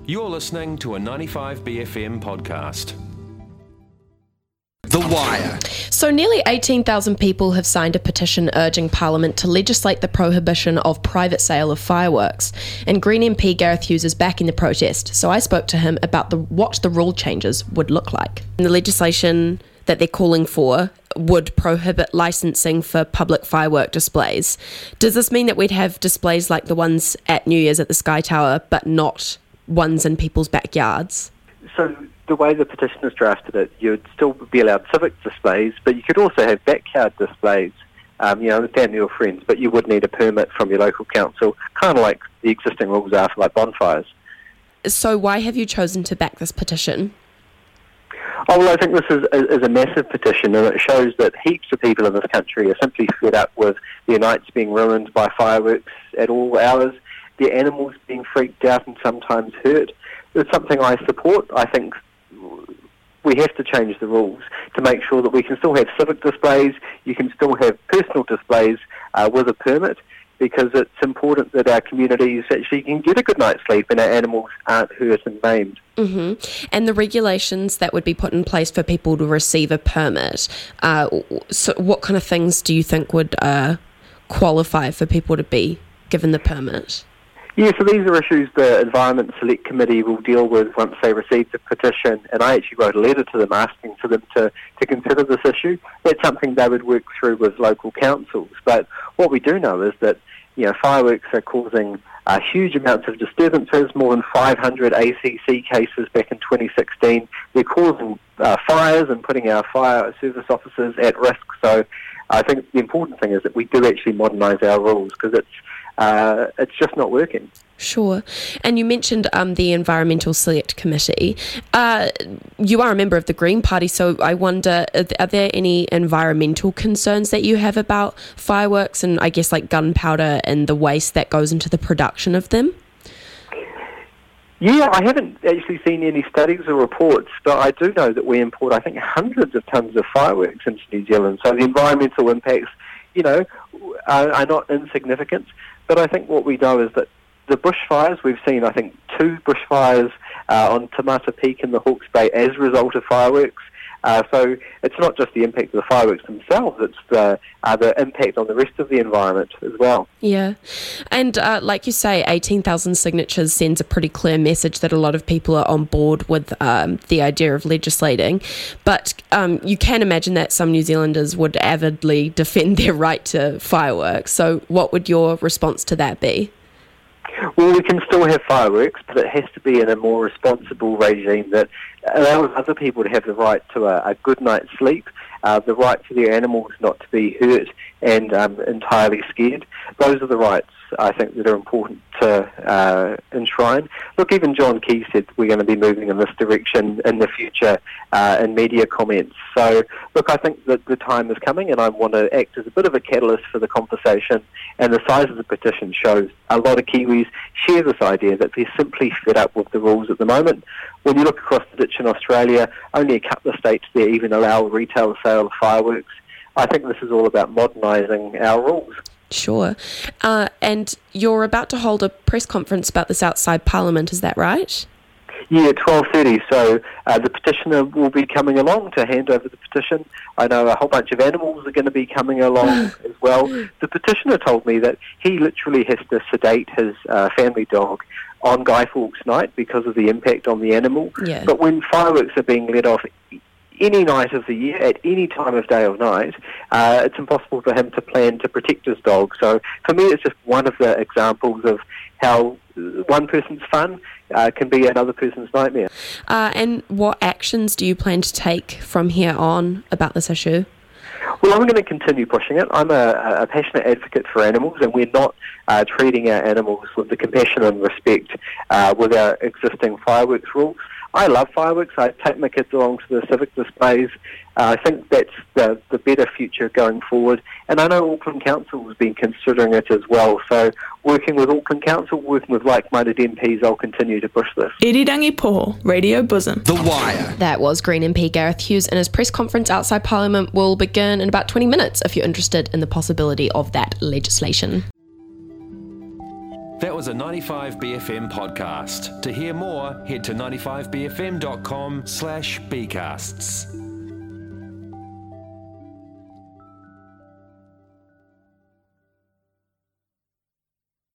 You're listening to a 95BFM podcast. The Wire. So nearly 18,000 people have signed a petition urging Parliament to legislate the prohibition of private sale of fireworks. And Green MP Gareth Hughes is backing the protest, so I spoke to him about what the rule changes would look like. And the legislation that they're calling for would prohibit licensing for public firework displays. Does this mean that we'd have displays like the ones at New Year's at the Sky Tower, but not ones in people's backyards? So the way the petition has drafted it, you'd still be allowed civic displays, but you could also have backyard displays, with family or friends, but you would need a permit from your local council, kind of like the existing rules are for like bonfires. So why have you chosen to back this petition? Oh, well, I think this is a massive petition, and it shows that heaps of people in this country are simply fed up with their nights being ruined by fireworks at all hours, their animals being freaked out and sometimes hurt. It's something I support. I think we have to change the rules to make sure that we can still have civic displays, you can still have personal displays with a permit, because it's important that our communities actually can get a good night's sleep and our animals aren't hurt and maimed. Mm-hmm. And the regulations that would be put in place for people to receive a permit, so what kind of things do you think would qualify for people to be given the permit? Yeah, so these are issues the Environment Select Committee will deal with once they receive the petition, and I actually wrote a letter to them asking for them to consider this issue. That's something they would work through with local councils. But what we do know is that fireworks are causing huge amounts of disturbances, more than 500 ACC cases back in 2016. They're causing fires and putting our fire service officers at risk. So I think the important thing is that we do actually modernise our rules, because it's just not working. Sure. And you mentioned the Environmental Select Committee. You are a member of the Green Party, so I wonder, are there any environmental concerns that you have about fireworks and I guess like gunpowder and the waste that goes into the production of them? Yeah, I haven't actually seen any studies or reports, but I do know that we import, I think, hundreds of tons of fireworks into New Zealand. So the environmental impacts, are not insignificant. But I think what we know is that the bushfires, we've seen, I think, 2 bushfires on Tamata Peak in the Hawke's Bay as a result of fireworks. So it's not just the impact of the fireworks themselves, it's the impact on the rest of the environment as well. Yeah. And like you say, 18,000 signatures sends a pretty clear message that a lot of people are on board with the idea of legislating. But you can imagine that some New Zealanders would avidly defend their right to fireworks. So what would your response to that be? Well, we can still have fireworks, but it has to be in a more responsible regime that allows other people to have the right to a good night's sleep, the right for their animals not to be hurt and entirely scared. Those are the rights, I think, that are important to enshrine. Look, even John Key said we're going to be moving in this direction in the future in media comments. So, look, I think that the time is coming, and I want to act as a bit of a catalyst for the conversation, and the size of the petition shows a lot of Kiwis share this idea that they're simply fed up with the rules at the moment. When you look across the ditch in Australia, only a couple of states there even allow retail sale of fireworks. I think this is all about modernising our rules. Sure. And you're about to hold a press conference about this outside Parliament, is that right? Yeah, at 12:30. So the petitioner will be coming along to hand over the petition. I know a whole bunch of animals are going to be coming along as well. The petitioner told me that he literally has to sedate his family dog on Guy Fawkes night because of the impact on the animal. Yeah. But when fireworks are being let off any night of the year, at any time of day or night, it's impossible for him to plan to protect his dog. So for me, it's just one of the examples of how one person's fun can be another person's nightmare. And what actions do you plan to take from here on about this issue? Well, I'm going to continue pushing it. I'm a passionate advocate for animals, and we're not treating our animals with the compassion and respect with our existing fireworks rules. I love fireworks. I take my kids along to the civic displays. I think that's the better future going forward. And I know Auckland Council has been considering it as well. So working with Auckland Council, working with like-minded MPs, I'll continue to push this. Irirangi Poho, Radio Bosom. The Wire. That was Green MP Gareth Hughes, and his press conference outside Parliament will begin in about 20 minutes if you're interested in the possibility of that legislation. That was a 95BFM podcast. To hear more, head to 95bfm.com/bcasts.